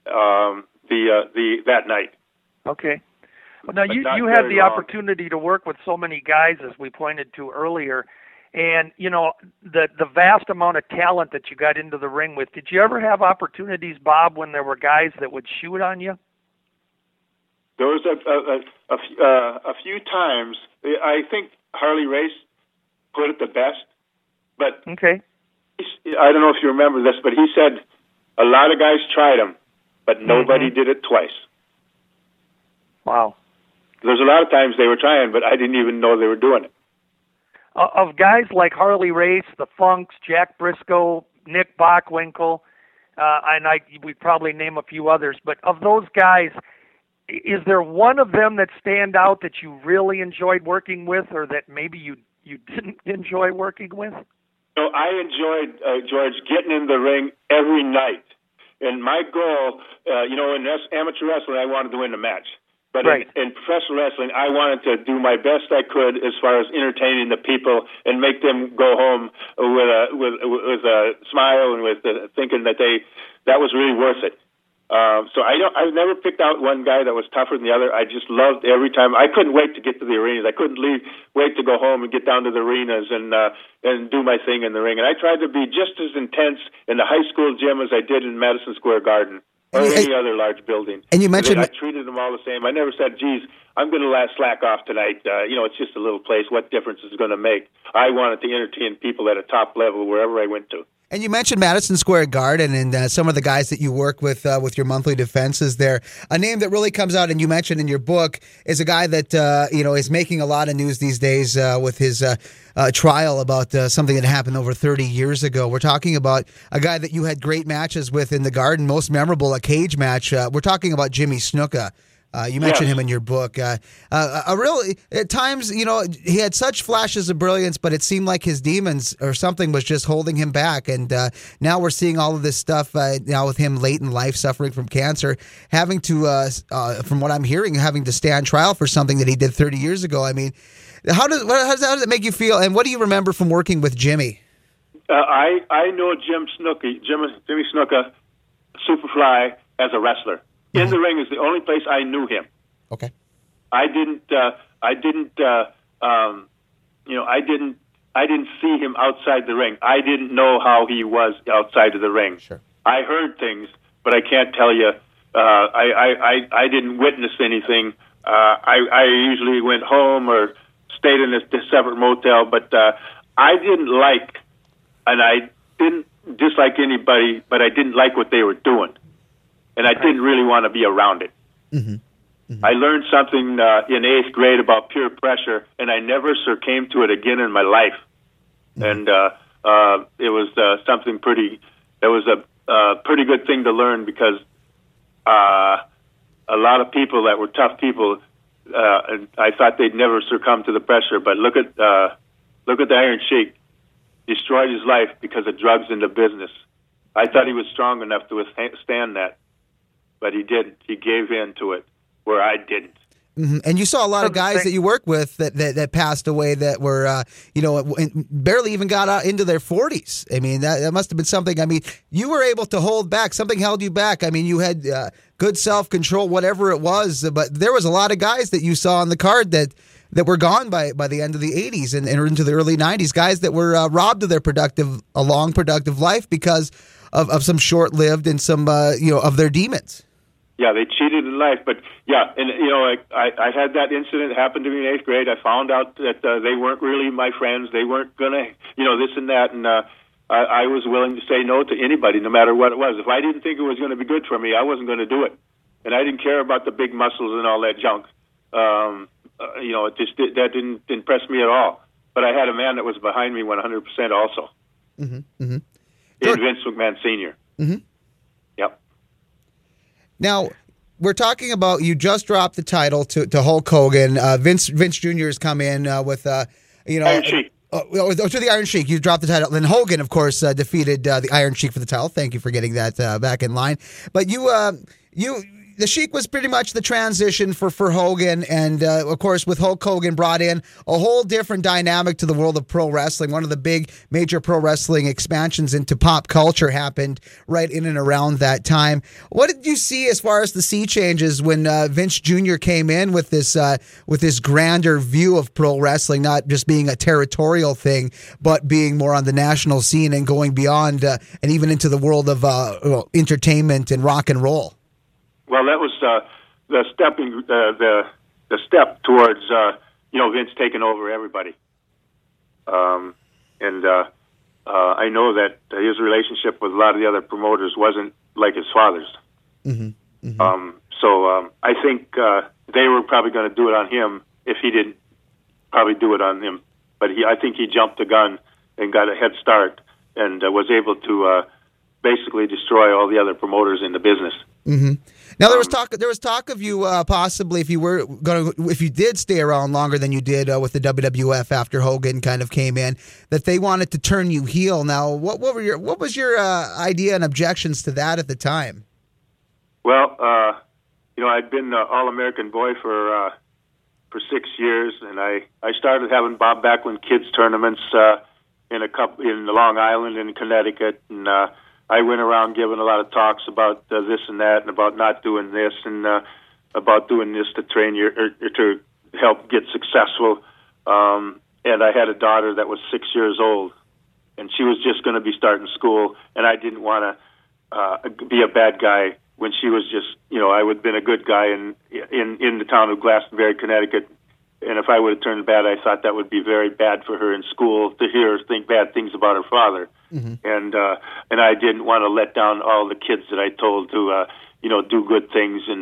that night. Okay. Well, now you had the opportunity to work with so many guys, as we pointed to earlier, and the vast amount of talent that you got into the ring with. Did you ever have opportunities, Bob, when there were guys that would shoot on you? There was a few times. I think Harley Race put it the best, but okay. I don't know if you remember this, but he said a lot of guys tried him, but nobody did it twice. Wow. There's a lot of times they were trying, but I didn't even know they were doing it. Of guys like Harley Race, the Funks, Jack Briscoe, Nick Bockwinkel, and we probably name a few others, but of those guys, is there one of them that stand out that you really enjoyed working with, or that maybe you didn't enjoy working with? So I enjoyed, George, getting in the ring every night. And my goal, in amateur wrestling, I wanted to win the match. But in professional wrestling, I wanted to do my best I could as far as entertaining the people and make them go home with a smile and with thinking that that was really worth it. So I've never picked out one guy that was tougher than the other. I just loved every time. I couldn't wait to get to the arenas. I couldn't wait to go home and get down to the arenas and do my thing in the ring. And I tried to be just as intense in the high school gym as I did in Madison Square Garden or any other large building. And you mentioned I treated them all the same. I never said, geez, I'm going to slack off tonight. It's just a little place. What difference is it going to make? I wanted to entertain people at a top level wherever I went to. And you mentioned Madison Square Garden and some of the guys that you work with your monthly defenses there. A name that really comes out, and you mentioned in your book, is a guy that is making a lot of news these days with his trial about something that happened over 30 years ago. We're talking about a guy that you had great matches with in the Garden, most memorable, a cage match. We're talking about Jimmy Snuka. You mentioned him in your book. At times, he had such flashes of brilliance, but it seemed like his demons or something was just holding him back. And now we're seeing all of this stuff now with him late in life, suffering from cancer, having to, from what I'm hearing, having to stand trial for something that he did 30 years ago. I mean, how does it make you feel? And what do you remember from working with Jimmy? I know Jimmy Snuka, Superfly, as a wrestler. In the ring is the only place I knew him. Okay. I didn't see him outside the ring. I didn't know how he was outside of the ring. Sure. I heard things, but I can't tell you. I didn't witness anything. I usually went home or stayed in a separate motel, but I didn't like, and I didn't dislike anybody, but I didn't like what they were doing. And I didn't really want to be around it. Mm-hmm. Mm-hmm. I learned something in 8th grade about peer pressure, and I never succumbed to it again in my life. Mm-hmm. And it was something pretty. It was a pretty good thing to learn because a lot of people that were tough people, I thought they'd never succumb to the pressure. But look at the Iron Sheik, destroyed his life because of drugs in the business. I thought he was strong enough to withstand that. But he didn't. He gave in to it, where I didn't. Mm-hmm. And you saw a lot of guys that you work with that passed away that were, barely even got out into their 40s. I mean, that must have been something. I mean, you were able to hold back. Something held you back. I mean, you had good self-control, whatever it was. But there was a lot of guys that you saw on the card that were gone by the end of the 80s and into the early 90s. Guys that were robbed of their long productive life because of some short-lived and some, of their demons. Yeah, they cheated in life, but yeah, and I had that incident happen to me in 8th grade. I found out that they weren't really my friends. They weren't gonna, this and that, and I was willing to say no to anybody, no matter what it was. If I didn't think it was going to be good for me, I wasn't going to do it, and I didn't care about the big muscles and all that junk. it just that didn't impress me at all. But I had a man that was behind me 100% also. In Vince McMahon Sr. Yep. Now, we're talking about, you just dropped the title to Hulk Hogan. Vince Jr. has come in with, Iron Sheik. To the Iron Sheik. You dropped the title. Then Hogan, of course, defeated the Iron Sheik for the title. Thank you for getting that back in line. But the Sheik was pretty much the transition for Hogan, and of course with Hulk Hogan brought in a whole different dynamic to the world of pro wrestling. One of the big major pro wrestling expansions into pop culture happened right in and around that time. What did you see as far as the sea changes when Vince Jr. came in with this grander view of pro wrestling, not just being a territorial thing, but being more on the national scene and going beyond and even into the world of entertainment and rock and roll? Well, that was the step towards Vince taking over everybody, and I know that his relationship with a lot of the other promoters wasn't like his father's. So I think they were probably going to do it on him if he didn't probably do it on him. But I think he jumped the gun and got a head start and was able to basically destroy all the other promoters in the business. Now there was talk of you possibly, if you did stay around longer than you did with the WWF after Hogan kind of came in, that they wanted to turn you heel. Now, what was your idea and objections to that at the time? Well, I'd been All-American boy for 6 years, and I started having Bob Backlund kids tournaments in Long Island and Connecticut, and I went around giving a lot of talks about this and that, and about not doing this, and about doing this to train to help get successful. And I had a daughter that was 6 years old, and she was just going to be starting school, and I didn't want to be a bad guy when she was just, I would have been a good guy in the town of Glastonbury, Connecticut. And if I would have turned bad, I thought that would be very bad for her in school to hear her think bad things about her father. And I didn't want to let down all the kids that I told to, do good things and,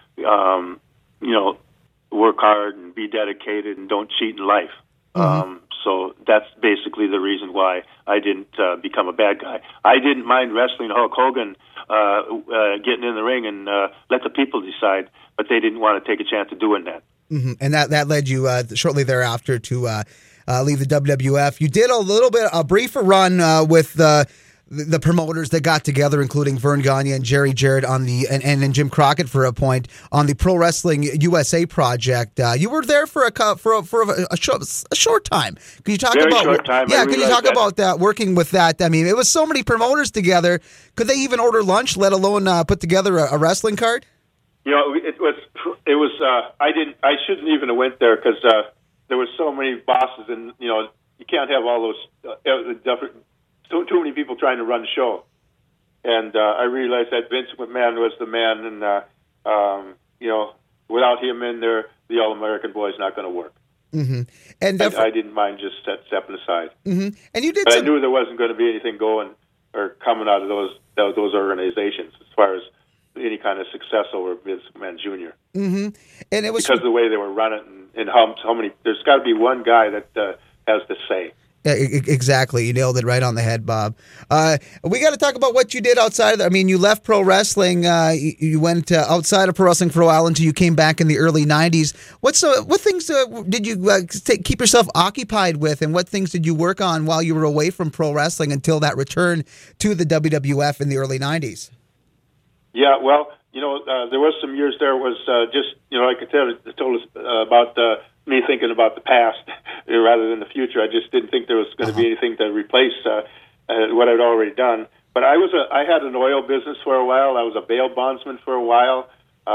work hard and be dedicated and don't cheat in life. So that's basically the reason why I didn't become a bad guy. I didn't mind wrestling Hulk Hogan, getting in the ring and let the people decide, but they didn't want to take a chance of doing that. And that led you shortly thereafter to leave the WWF. You did a briefer run with the promoters that got together, including Vern Gagne and Jerry Jarrett and Jim Crockett for a point on the Pro Wrestling USA project. You were there for a short time. Can you talk about that? Working with that, I mean, it was so many promoters together. Could they even order lunch, let alone put together a wrestling card? It was. I shouldn't even have went there because there was so many bosses, and you can't have all those different. Too many people trying to run the show, and I realized that Vince McMahon was the man, and without him in there, the All-American boy is not going to work. And I didn't mind just stepping aside. And you did. But I knew there wasn't going to be anything going or coming out of those organizations as far as any kind of success over Vince McMahon Jr. And it was because of the way they were running and how many. There's got to be one guy that has to say. Yeah, exactly. You nailed it right on the head, Bob. We got to talk about what you did outside of you left pro wrestling. You went outside of pro wrestling for a while until you came back in the early 90s. What things did you keep yourself occupied with, and what things did you work on while you were away from pro wrestling until that return to the WWF in the early 90s? Yeah, well, there was some years there was just, like I told us about me thinking about the past rather than the future. I just didn't think there was going to be anything to replace what I'd already done. But I had an oil business for a while. I was a bail bondsman for a while.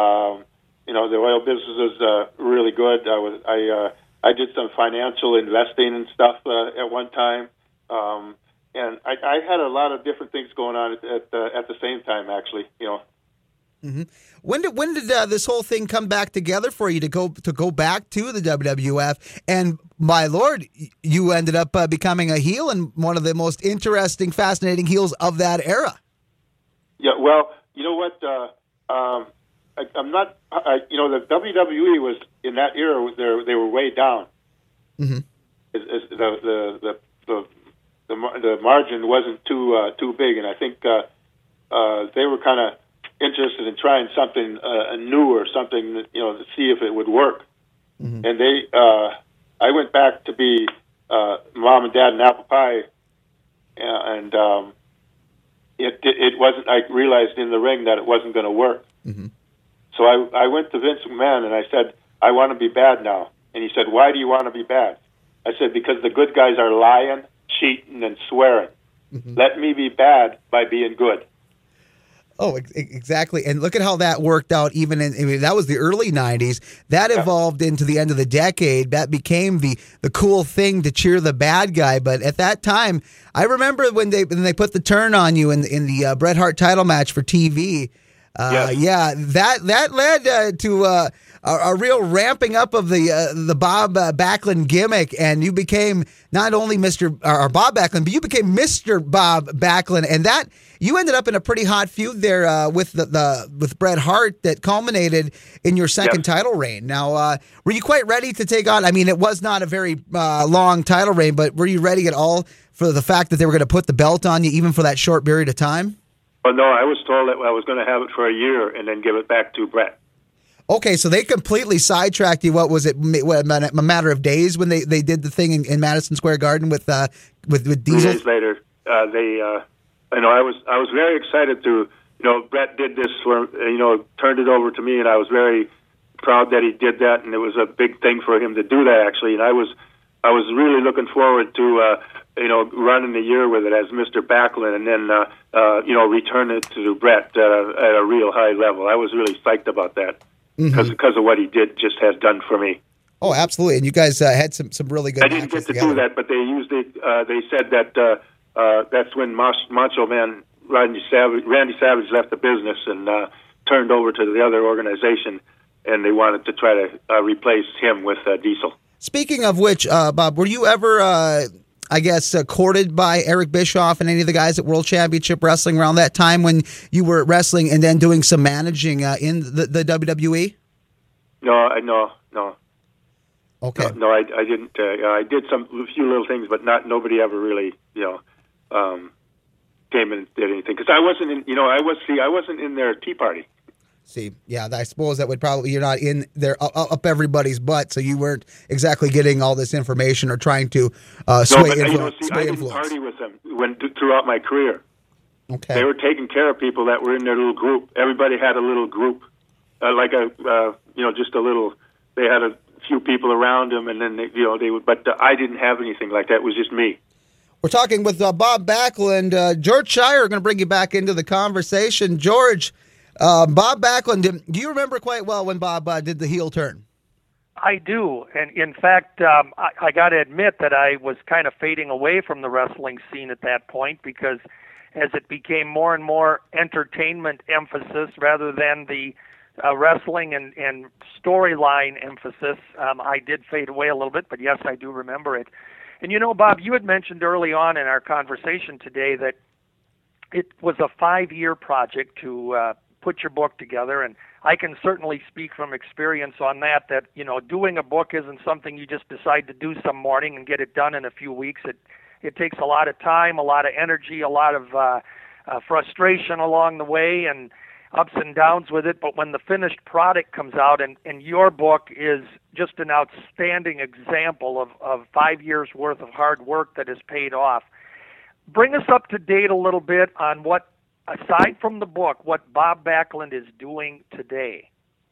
The oil business was really good. I did some financial investing and stuff at one time. And I had a lot of different things going on at the same time, actually. When did this whole thing come back together for you to go back to the WWF? And my Lord, you ended up becoming a heel and one of the most interesting, fascinating heels of that era. Yeah, well, you know what? I'm not. The WWE was in that era. They were way down. Mm-hmm. The margin wasn't too big, and I think they were kind of interested in trying something new or something, to see if it would work. Mm-hmm. And I went back to be mom and dad and apple pie, and it wasn't. I realized in the ring that it wasn't going to work. Mm-hmm. So I went to Vince McMahon and I said, I want to be bad now. And he said, why do you want to be bad? I said, because the good guys are lying, cheating, and swearing. Mm-hmm. Let me be bad by being good. Oh, exactly. And look at how that worked out. That was the early 90s. That evolved into the end of the decade. That became the cool thing to cheer the bad guy. But at that time, I remember when they put the turn on you in the Bret Hart title match for TV. Yeah, that led to a real ramping up of the Bob Backlund gimmick, and you became not only Bob Backlund, but you became Mr. Bob Backlund, and that you ended up in a pretty hot feud there with Bret Hart that culminated in your second title reign. Now, were you quite ready to take on? I mean, it was not a very long title reign, but were you ready at all for the fact that they were going to put the belt on you, even for that short period of time? Well, no, I was told that I was going to have it for a year and then give it back to Bret. Okay, so they completely sidetracked you. What was it? A matter of days when they did the thing in Madison Square Garden with Diesel? 3 days later, I was very excited to, Bret did this for, turned it over to me, and I was very proud that he did that, and it was a big thing for him to do that, actually. And I was really looking forward to, running the year with it as Mr. Backlund, and then, return it to Bret at a real high level. I was really psyched about that because of what he just has done for me. Oh, absolutely. And you guys had some really good matches. I didn't get to do that, but they used it. They said that that's when Macho Man Randy Savage left the business and turned over to the other organization, and they wanted to try to replace him with Diesel. Speaking of which, Bob, were you ever, courted by Eric Bischoff and any of the guys at World Championship Wrestling around that time when you were wrestling and then doing some managing in the WWE? No. Okay. No, I didn't. I did a few little things, but nobody ever really, came and did anything because I wasn't in. I wasn't in their tea party. See, yeah, I suppose that would probably, you're not in there up everybody's butt, so you weren't exactly getting all this information or trying to sway influence. I didn't party with them throughout my career. Okay. They were taking care of people that were in their little group. Everybody had a little group, just a little. They had a few people around them, and then they would. But I didn't have anything like that. It was just me. We're talking with Bob Backlund. George Schire, going to bring you back into the conversation. George. Bob Backlund, do you remember quite well when Bob did the heel turn? I do, and in fact, I got to admit that I was kind of fading away from the wrestling scene at that point because as it became more and more entertainment emphasis rather than the wrestling and storyline emphasis, I did fade away a little bit, but yes, I do remember it. And Bob, you had mentioned early on in our conversation today that it was a 5-year project to put your book together, and I can certainly speak from experience on that doing a book isn't something you just decide to do some morning and get it done in a few weeks. It takes a lot of time, a lot of energy, a lot of frustration along the way, and ups and downs with it. But when the finished product comes out, and your book is just an outstanding example of 5 years worth of hard work that has paid off, bring us up to date a little bit on what, aside from the book, what Bob Backlund is doing today.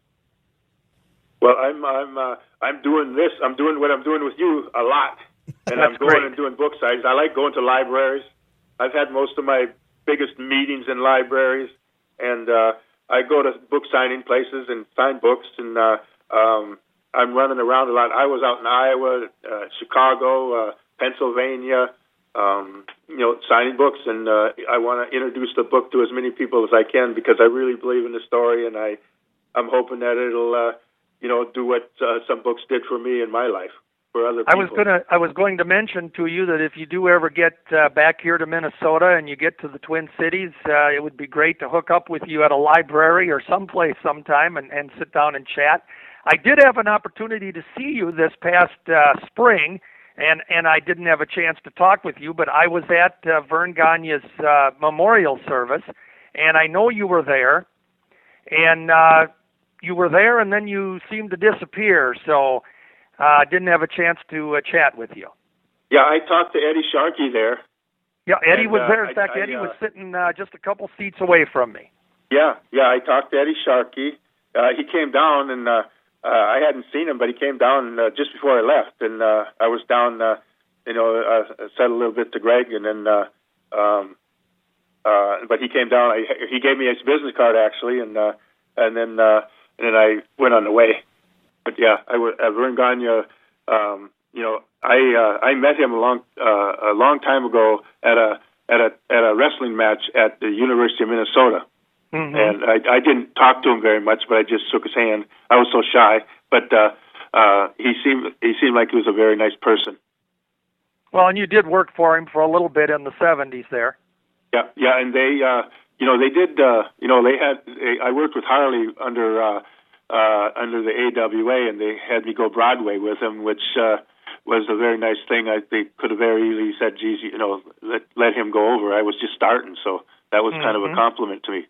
Well, I'm doing this. I'm doing what I'm doing with you a lot, and I'm going great. And doing book signings. I like going to libraries. I've had most of my biggest meetings in libraries, and I go to book signing places and sign books, and I'm running around a lot. I was out in Iowa, Chicago, Pennsylvania. Signing books, and I want to introduce the book to as many people as I can because I really believe in the story, and I'm hoping that it'll, do what some books did for me in my life. for other people. I was going to mention to you that if you do ever get back here to Minnesota and you get to the Twin Cities, it would be great to hook up with you at a library or someplace sometime and sit down and chat. I did have an opportunity to see you this past spring, and I didn't have a chance to talk with you, but I was at Vern Gagne's memorial service, and I know you were there, and you were there, and then you seemed to disappear, so I didn't have a chance to chat with you. Yeah, I talked to Eddie Sharkey there. Yeah, Eddie was there. In fact, Eddie was sitting just a couple seats away from me. Yeah, I talked to Eddie Sharkey. He came down, and I hadn't seen him, but he came down just before I left, and I was down, said a little bit to Greg, and then, but he came down. He gave me his business card actually, and then I went on the way. But yeah, Vern Gagne. I met him a long time ago at a wrestling match at the University of Minnesota. Mm-hmm. And I didn't talk to him very much, but I just shook his hand. I was so shy, but he seemed like he was a very nice person. Well, and you did work for him for a little bit in the 70s there. Yeah, and they did. I worked with Harley under the AWA, and they had me go Broadway with him, which was a very nice thing. They could have very easily said, "Geez, let him go over." I was just starting, so that was kind of a compliment to me.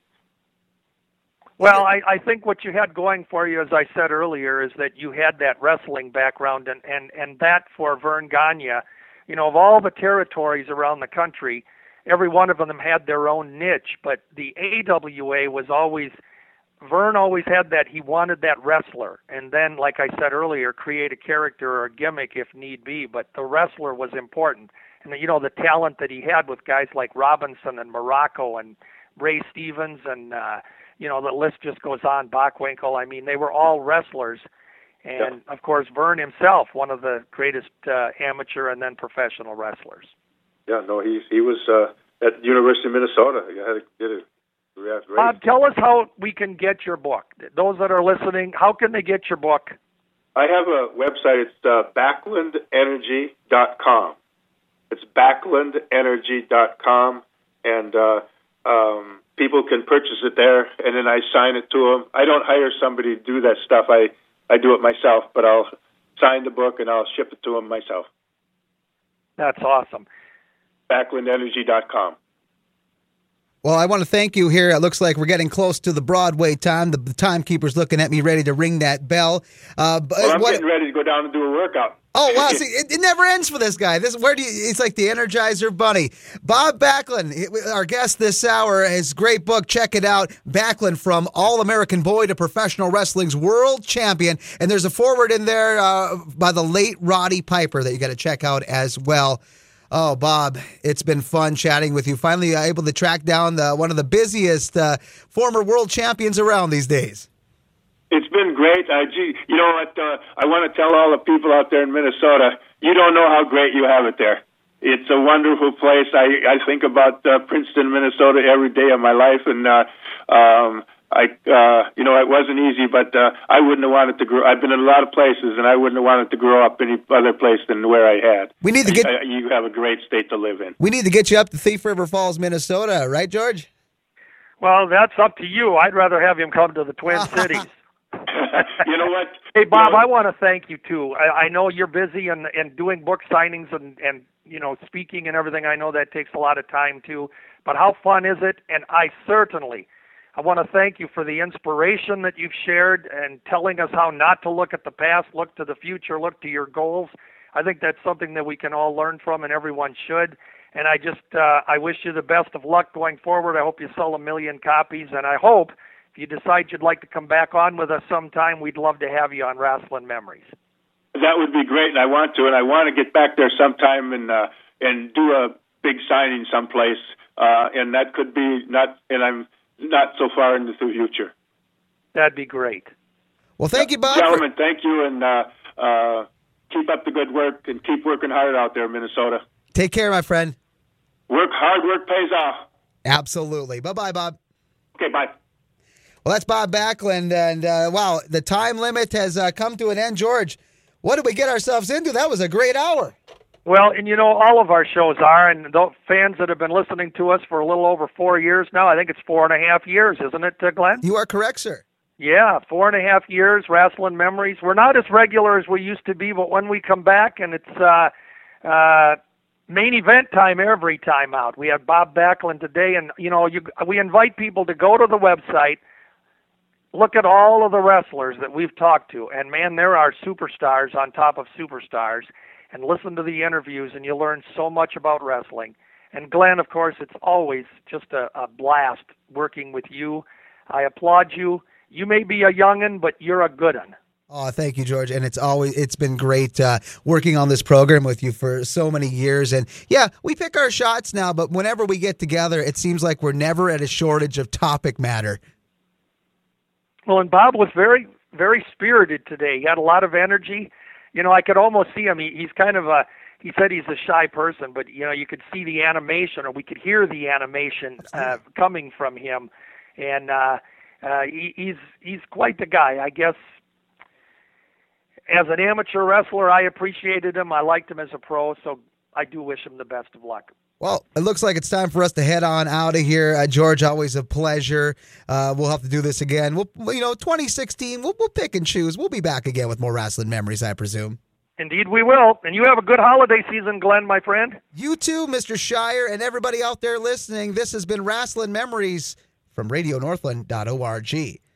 Well, I think what you had going for you, as I said earlier, is that you had that wrestling background, and that for Vern Gagne, of all the territories around the country, every one of them had their own niche, but the AWA was always, Vern always had that, he wanted that wrestler, and then, like I said earlier, create a character or a gimmick if need be, but the wrestler was important. And, the talent that he had with guys like Robinson and Morocco and Ray Stevens and, the list just goes on, Bockwinkel. I mean, they were all wrestlers. And, of course, Vern himself, one of the greatest amateur and then professional wrestlers. Yeah, no, he was at the University of Minnesota. He did it. Bob, tell us how we can get your book. Those that are listening, how can they get your book? I have a website. It's backlandenergy.com. It's backlandenergy.com, and people can purchase it there, and then I sign it to them. I don't hire somebody to do that stuff. I do it myself, but I'll sign the book, and I'll ship it to them myself. That's awesome. backlandenergy.com. Well, I want to thank you here. It looks like we're getting close to the Broadway time. The timekeeper's looking at me ready to ring that bell. I'm getting ready to go down and do a workout. Oh, wow. See, it never ends for this guy. It's like the Energizer Bunny. Bob Backlund, our guest this hour, his great book. Check it out. Backlund, From All-American Boy to Professional Wrestling's World Champion. And there's a foreword in there by the late Roddy Piper that you got to check out as well. Oh, Bob, it's been fun chatting with you. Finally able to track down one of the busiest former world champions around these days. It's been great. You know what? I want to tell all the people out there in Minnesota, you don't know how great you have it there. It's a wonderful place. I think about Princeton, Minnesota every day of my life, and it wasn't easy, but I wouldn't have wanted to grow. I've been in a lot of places, and I wouldn't have wanted to grow up any other place than where I had. We need to you have a great state to live in. We need to get you up to Thief River Falls, Minnesota, right, George? Well, that's up to you. I'd rather have him come to the Twin Cities. You know what? Hey, Bob, I want to thank you, too. I know you're busy and doing book signings and speaking and everything. I know that takes a lot of time, too. But how fun is it? And I want to thank you for the inspiration that you've shared and telling us how not to look at the past, look to the future, look to your goals. I think that's something that we can all learn from, and everyone should. And I wish you the best of luck going forward. I hope you sell 1 million copies, and I hope if you decide you'd like to come back on with us sometime, we'd love to have you on Wrestling Memories. That would be great, and I want to get back there sometime and do a big signing someplace, and that could be I'm not so far into the future. That'd be great. Well, thank you, Bob. Gentlemen, thank you, and keep up the good work, and keep working hard out there, Minnesota. Take care, my friend. Hard work pays off. Absolutely. Bye-bye, Bob. Okay, bye. Well, that's Bob Backlund, and wow, the time limit has come to an end. George, What did we get ourselves into? That was a great hour. Well, and all of our shows are, and the fans that have been listening to us for a little over 4 years now, I think it's 4.5 years, isn't it, Glenn? You are correct, sir. Yeah, 4.5 years, Wrestling Memories. We're not as regular as we used to be, but when we come back, and it's main event time every time out. We have Bob Backlund today, and we invite people to go to the website, look at all of the wrestlers that we've talked to, and man, there are superstars on top of superstars, and listen to the interviews, and you'll learn so much about wrestling. And Glenn, of course, it's always just a blast working with you. I applaud you. You may be a young'un, but you're a good'un. Oh, thank you, George. And it's been great working on this program with you for so many years. And yeah, we pick our shots now, but whenever we get together, it seems like we're never at a shortage of topic matter. Well, and Bob was very, very spirited today. He had a lot of energy. I could almost see him. He's kind of he said he's a shy person, but you could see the animation, or we could hear the animation coming from him. And he's quite the guy, I guess. As an amateur wrestler, I appreciated him. I liked him as a pro, so I do wish him the best of luck. Well, it looks like it's time for us to head on out of here. George, always a pleasure. We'll have to do this again. 2016, we'll pick and choose. We'll be back again with more Wrestling Memories, I presume. Indeed we will. And you have a good holiday season, Glenn, my friend. You too, Mr. Shire, and everybody out there listening. This has been Wrestling Memories from RadioNorthland.org.